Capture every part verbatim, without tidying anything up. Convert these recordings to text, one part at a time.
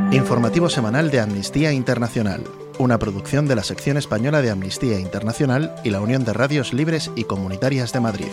Informativo semanal de Amnistía Internacional, una producción de la sección española de Amnistía Internacional y la Unión de Radios Libres y Comunitarias de Madrid.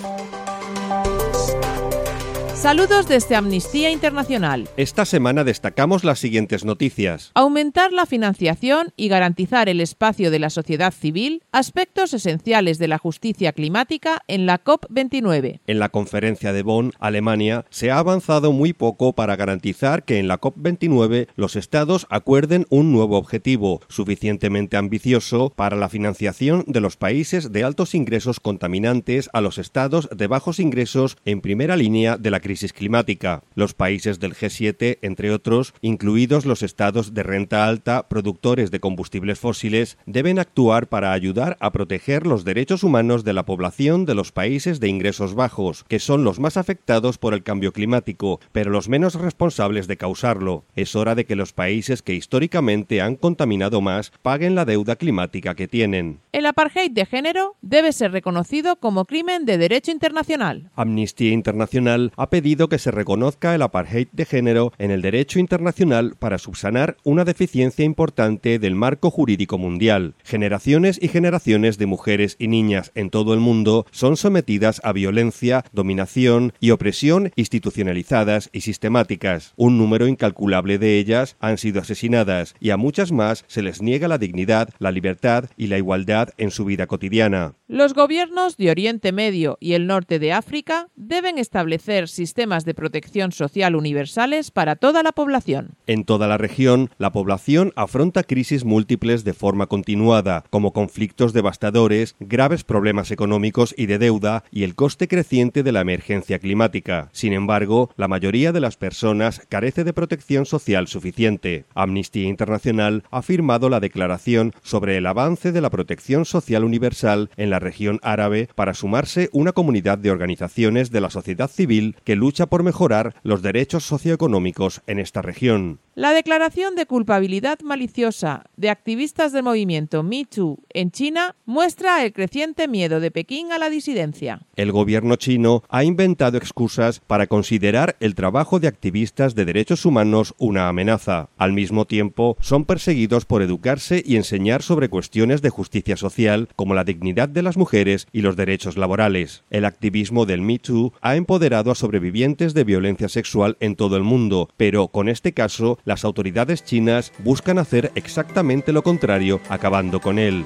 Saludos desde Amnistía Internacional. Esta semana destacamos las siguientes noticias. Aumentar la financiación y garantizar el espacio de la sociedad civil, aspectos esenciales de la justicia climática en la COP veintinueve. En la conferencia de Bonn, Alemania, se ha avanzado muy poco para garantizar que en la COP veintinueve los estados acuerden un nuevo objetivo, suficientemente ambicioso para la financiación de los países de altos ingresos contaminantes a los estados de bajos ingresos en primera línea de la crisis climática. Los países del G siete, entre otros, incluidos los estados de renta alta, productores de combustibles fósiles, deben actuar para ayudar a proteger los derechos humanos de la población de los países de ingresos bajos, que son los más afectados por el cambio climático, pero los menos responsables de causarlo. Es hora de que los países que históricamente han contaminado más paguen la deuda climática que tienen. El apartheid de género debe ser reconocido como crimen de derecho internacional. Amnistía Internacional ha pedido que se reconozca el apartheid de género en el derecho internacional para subsanar una deficiencia importante del marco jurídico mundial. Generaciones y generaciones de mujeres y niñas en todo el mundo son sometidas a violencia, dominación y opresión institucionalizadas y sistemáticas. Un número incalculable de ellas han sido asesinadas y a muchas más se les niega la dignidad, la libertad y la igualdad en su vida cotidiana. Los gobiernos de Oriente Medio y el norte de África deben establecer sistemas de protección social universales para toda la población. En toda la región, la población afronta crisis múltiples de forma continuada, como conflictos devastadores, graves problemas económicos y de deuda y el coste creciente de la emergencia climática. Sin embargo, la mayoría de las personas carece de protección social suficiente. Amnistía Internacional ha firmado la Declaración sobre el avance de la protección social universal en la región árabe para sumarse una comunidad de organizaciones de la sociedad civil que lucha por mejorar los derechos socioeconómicos en esta región. La declaración de culpabilidad maliciosa de activistas del movimiento Me Too en China muestra el creciente miedo de Pekín a la disidencia. El gobierno chino ha inventado excusas para considerar el trabajo de activistas de derechos humanos una amenaza. Al mismo tiempo, son perseguidos por educarse y enseñar sobre cuestiones de justicia social como la dignidad de las mujeres y los derechos laborales. El activismo del Me Too ha empoderado a sobrevivientes de violencia sexual en todo el mundo, pero con este caso, las autoridades chinas buscan hacer exactamente lo contrario, acabando con él.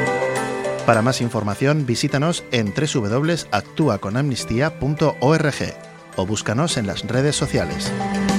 Para más información, visítanos en doble u doble u doble u punto actúa con amnistía punto org o búscanos en las redes sociales.